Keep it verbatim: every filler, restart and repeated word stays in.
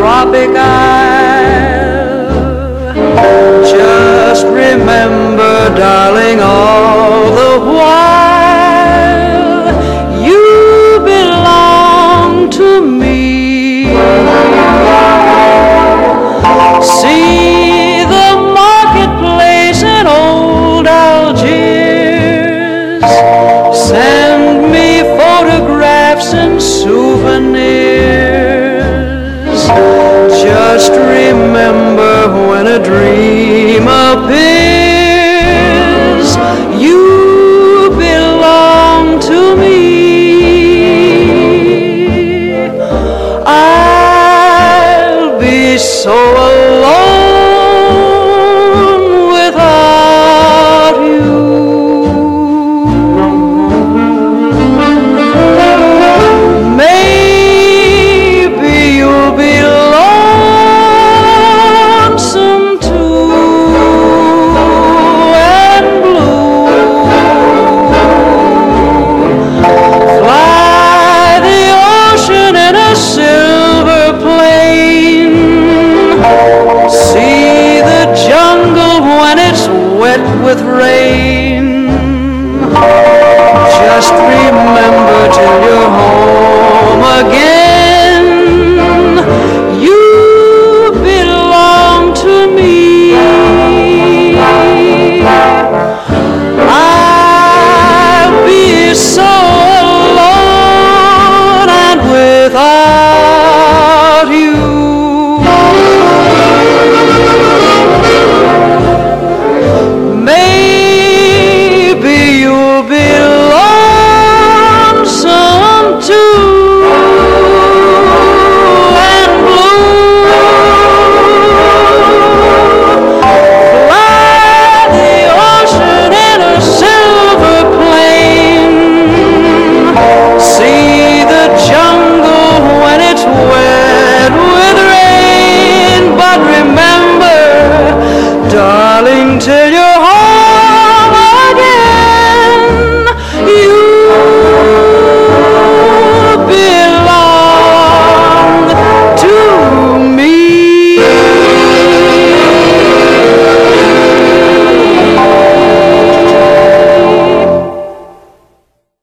tropic isle. Just remember, darling, all the while you belong to me. See the marketplace in old Algiers. Send me photographs and souvenirs. Just remember, when a dream appears, you belong to me. I'll be so alone without you. Maybe you'll be lonesome too, and blue. Fly the ocean in a silver plane. See the jungle when it's wet with rain. Just remember till you're home again.